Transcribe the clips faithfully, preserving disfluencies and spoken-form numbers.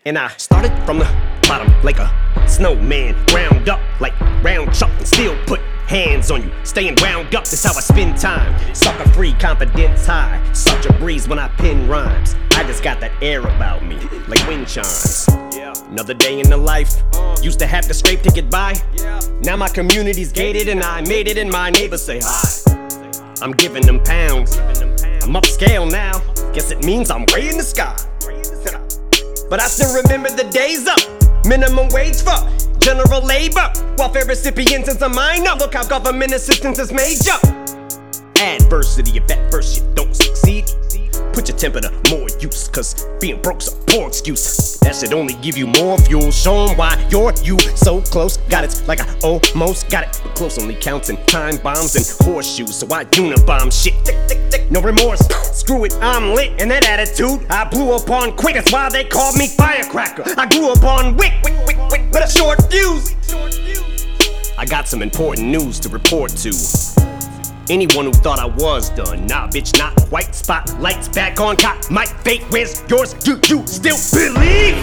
And I started from the bottom like a snowman, ground up like round chuck and still put hands on you, staying wound up, that's how I spend time. Sucker free, confidence high, such a breeze when I pen rhymes. I just got that air about me, like wind chimes. Another day in the life, used to have to scrape to get by. Now my community's gated and I made it and my neighbors say hi. I'm giving them pounds, I'm upscale now, guess it means I'm way in the sky. But I still remember the days up, minimum wage for general labor, welfare recipients since I'm minor. Look how government assistance is major. Adversity, if at first you don't succeed, put your temper to more use, cause being broke's a poor excuse. That should only give you more fuel. Show 'em why you're you so close. Got it like I almost got it, but close only counts in time bombs and horseshoes. So I unibomb shit, tick, tick, tick, no remorse. Screw it, I'm lit, and that attitude I blew up on quick. That's why they called me firecracker. I grew up on wick, wick, wick, wick, with a short fuse. I got some important news to report to anyone who thought I was done. Nah, bitch, not quite. Spotlights back on cop. My fate, where's yours? Do you still believe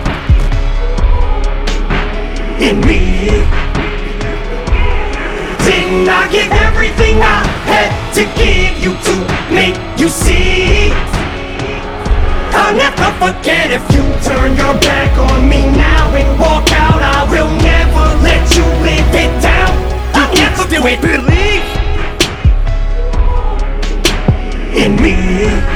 in me? Didn't I give everything I had to give you to make you see? I'll never forget if you turn your back on me now and walk out. I will never let you live it down. I'll never still believe in me.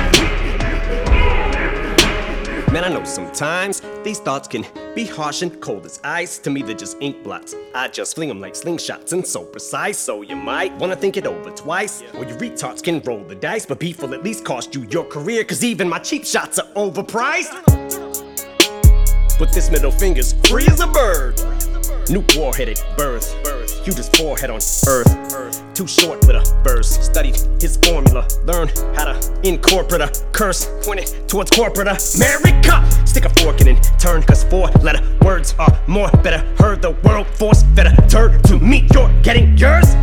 Man, I know sometimes these thoughts can be harsh and cold as ice. To me, they're just ink blots. I just fling them like slingshots and so precise. So you might wanna think it over twice, or you retards can roll the dice. But beef will at least cost you your career, cause even my cheap shots are overpriced. But this middle finger's free as a bird. Nuke warhead at birth, hugest forehead on earth. Too short with a verse. Studied his formula, learned how to incorporate a curse, pointed towards corporate America. Stick a fork in and turn, cause four letter words are more better heard. The world force fed a turd to meet your getting yours.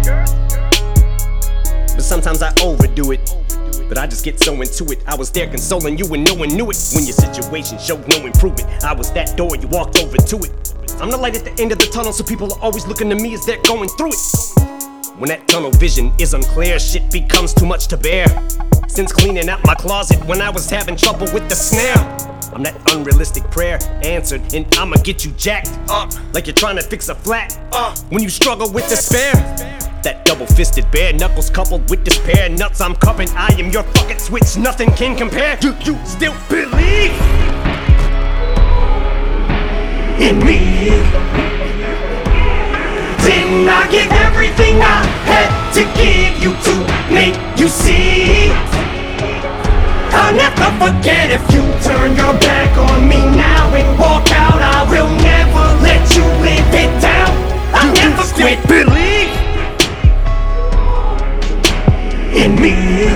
But sometimes I overdo it, but I just get so into it. I was there consoling you and no one knew it. When your situation showed no improvement, I was that door, you walked over to it. I'm the light at the end of the tunnel, so people are always looking to me as they're going through it. When that tunnel vision is unclear, shit becomes too much to bear. Since cleaning out my closet when I was having trouble with the snare, I'm that unrealistic prayer answered, and I'ma get you jacked up like you're trying to fix a flat uh, when you struggle with despair. That double-fisted bare knuckles coupled with despair nuts I'm cupping. I am your fucking switch, nothing can compare. Do you still believe in me? Didn't I give everything I had to give you to make you see? I'll never forget if you turn your back on me now and walk out. I will never let you live it down. I'll Do never quit believe in me.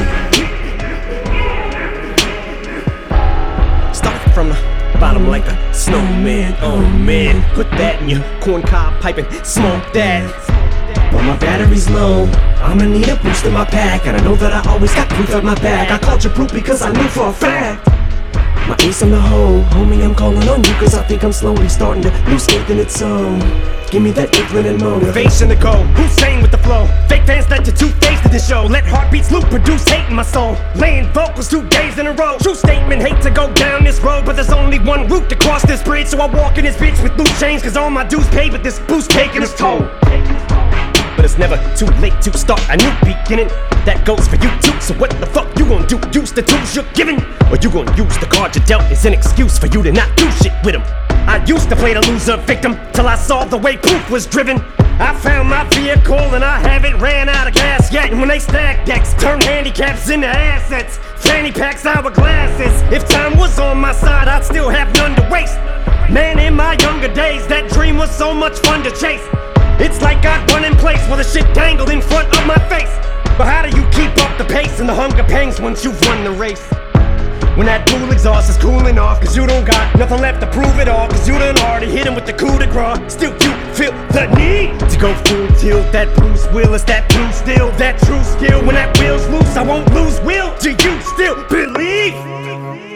Start from the bottom like a snowman, oh man. Put that in your corncob pipe and smoke that. When my battery's low, I'ma need a boost in my pack. And I know that I always got proof at my back. I called you proof because I knew for a fact my ace in the hole. Homie, I'm calling on you cause I think I'm slowly starting to lose faith in its own. Give me that inkling and motivation to go. Hussein with the flow. Fake fans let you two-faced to the show. Let heartbeats loop, produce hate in my soul. Laying vocals two days in a row. True statement, hate to go down this road, but there's only one route to cross this bridge. So I walk in this bitch with loose chains, cause all my dues paid, but this boost taking its toll. But it's never too late to start a new beginning. That goes for you too, so what the fuck you gonna do? Use the tools you're given, or you gonna use the card you dealt as an excuse for you to not do shit with them? I used to play the loser victim, till I saw the way proof was driven. I found my vehicle and I haven't ran out of gas yet. And when they stack decks, turn handicaps into assets. Fanny packs, hourglasses. If time was on my side, I'd still have none to waste. Man, in my younger days, that dream was so much fun to chase. It's like I'd run in place while the shit dangled in front of my face. But how do you keep up the pace and the hunger pangs once you've run the race? When that dual exhaust is cooling off, cause you don't got nothing left to prove it all, cause you done already hit him with the coup de grace. Still you feel the need to go full tilt. That Bruce Willis, that blue still, that true skill. When that wheel's loose, I won't lose will. Do you still believe